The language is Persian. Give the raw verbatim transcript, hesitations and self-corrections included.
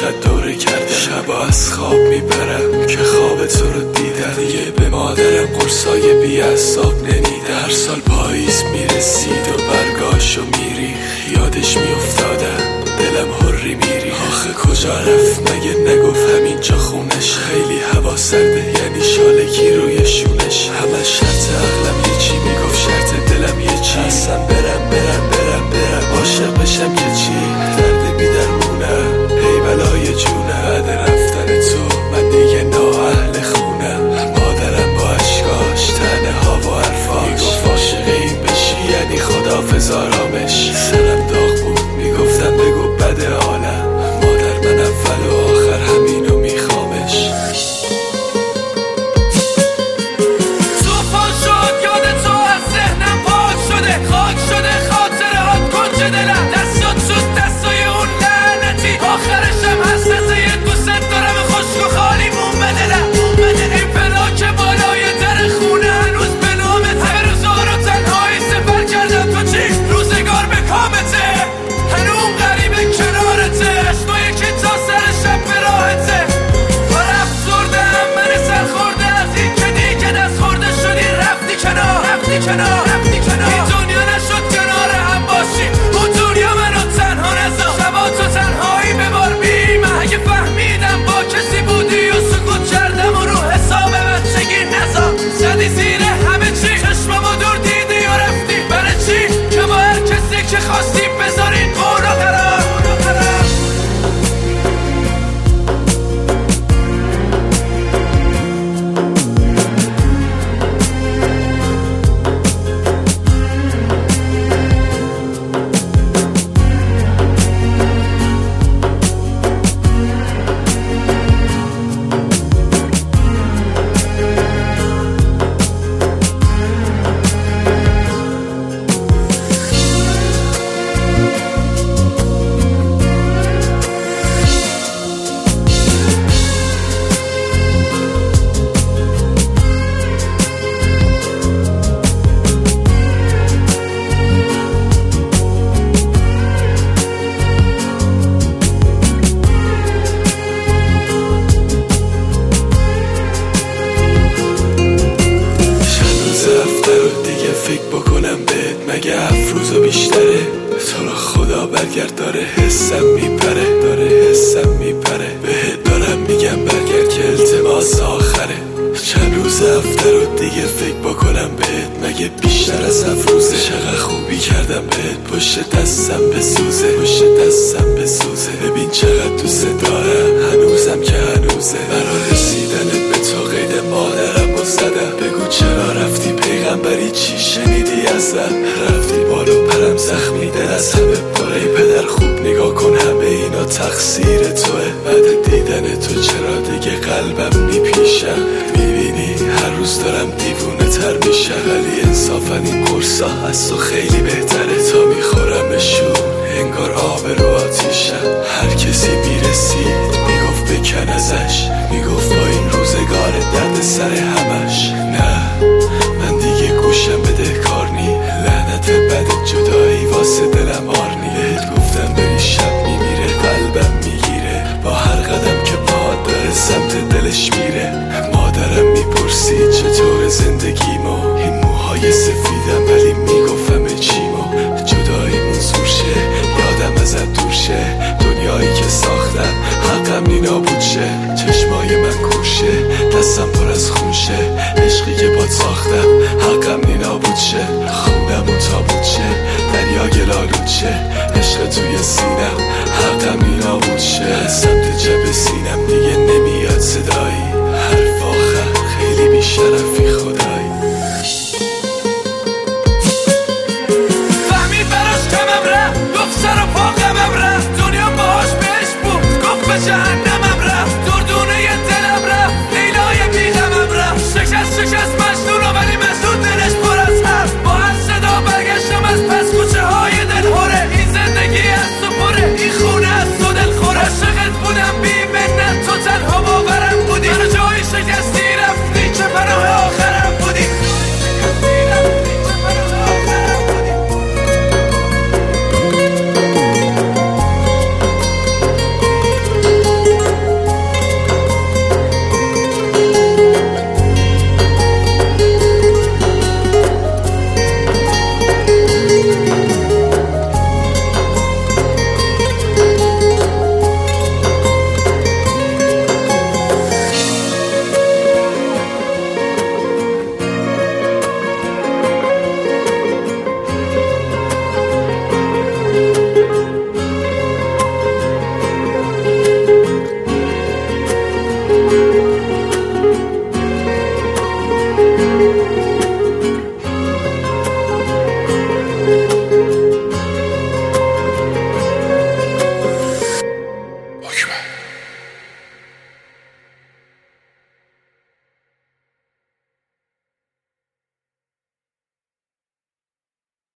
چقدر دوره کردم، شبا از خواب میپرم که خواب تو رو دیدم. دیگه به مادرم قرصای بی اعصاب نمیدم. هر سال پاییز میرسید و برگاشو میری، یادش میافتادم دلم هری میری. آخه کجا رفت مگه نگفت همینجا خونش؟ خیلی هوا سرده یعنی شالکی روی شونش. همه شرط عقلم یه چی میگفت، شرط دلم یه چی. اصلا برم برم برم برم عاشق بشم یه چی. درد بیدرمونم ای بلای جونم. بعد رفتن تو من دیگه نااهل خونم. مادرم با اشکاش تنه ها و حرفاش میگفت عاشق این بشی یعنی خداحافظ آرامش. سرم داغ بود میگفتم بگو بده حالم، مادر من اول و آخر همینو میخوامش. توفان شد یاد تو از ذهنم پاک شده، خاک شده خاطره هات کنج دلم. دستات شد دستای اون لعنتی، آخرشم هست از یه دوست دارم خشک و خالی مون به دلم. این پلاک بالای در خونه هنوز به نامته. همه روزا رو تنهایی سفر کردم تو چی؟ روزگار به کامته هنوز غریبه کنارته. عشقای که تا سر شب به راحته. پر افسردم من سر خورده از این که دیگه دست خورده شدی. رفتی کنار رفتی کنار رفتی کنار. این دنیا نشد کنار هم باشی، اون دنیا منو تنها نذار. شبا تو تنهایی ببار بی من. اگه فهمیدم با کسی بودی و سکوت کردم و رو حساب بچگی نذار. زدی زیر همه چی، چشممو دور دیدی و رفتی. برای چی که با هر کسی که خواستی بذارین قول و قرار. فکر بکنم بهت مگه افروزو بیشتره؟ تو رو خدا برگرد داره حسم میپره، داره حسم میپره. بهت دارم میگم برگرد که التماس آخره. چند روز هفته رو دیگه فکر بکنم بهت مگه بیشتر از افروزه؟ چقدر خوبی کردم بهت پشت دستم بسوزه، پشت دستم بسوزه. ببین چقدر دوست دارم هنوزم که هنوزه. برای رسیدن به تو قید مادرم و زدم. بگو چرا رفتی پیغمبری چی شنیدی ازم؟ رفتی بالو پرم زخمی دل از همه پره. پدر خوب نگاه کن همه اینا تقصیر توه. بعد دیدن تو چرا دیگه قلبم میپیشم؟ میبینی هر روز دارم دیوونه تر میشم. ولی انصافا این قرصا از تو خیلی بهتره. تا میخورمشون انگار آب رو آتیشم. هر کسی میرسید میگفت بکن ازش، میگفت با این روزگار درد سر همش. نه